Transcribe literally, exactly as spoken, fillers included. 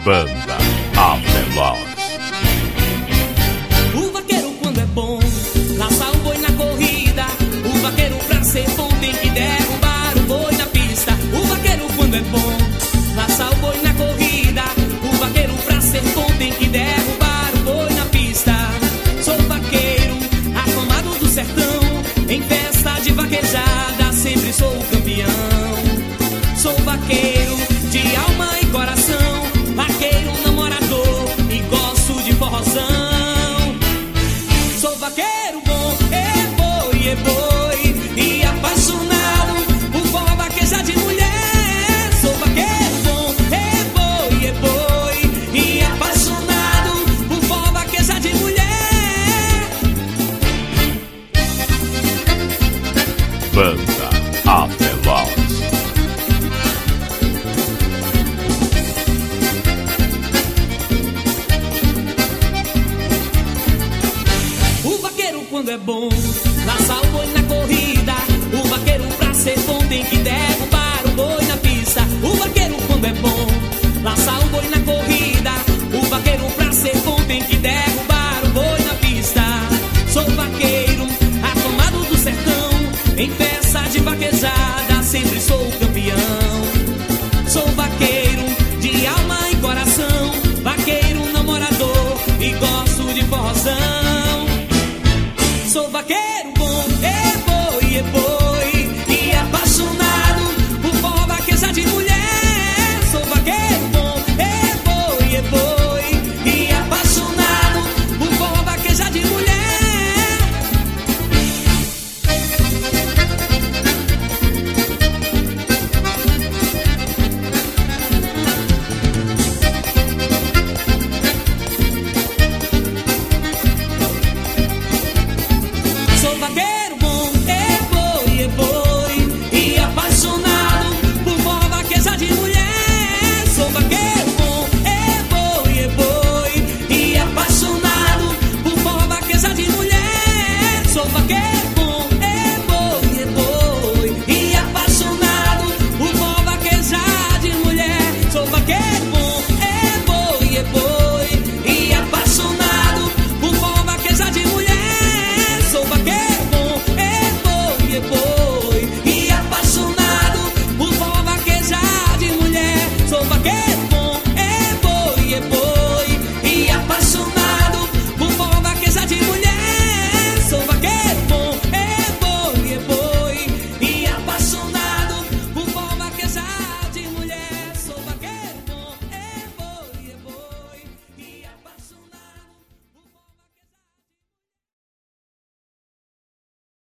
Banda Aveloz. O vaqueiro quando é bom, laça o boi na corrida. O vaqueiro pra ser bom tem que derrubar o boi na pista. O vaqueiro quando é bom, laça o boi na corrida. O vaqueiro pra ser bom tem que derrubar o boi na pista. Sou vaqueiro, afamado do sertão, em festa de vaquejada sempre sou o campeão. Sou vaqueiro de alma e coração, vaqueiro namorador e gosto de forrozão. Sou vaqueiro bom, é boi, é boi, e apaixonado por forró vaqueja de mulher. Sou vaqueiro bom, é boi, é boi, e apaixonado por forró vaqueja de mulher. Banda Aveloz. Quando é bom, laça o boi na corrida. O vaqueiro pra ser bom tem que derrubar o boi na pista. O vaqueiro quando é bom, laça o boi na corrida. O vaqueiro pra ser bom tem que derrubar o boi na pista. Sou vaqueiro, afamado do sertão, em festa de vaquejada sempre sou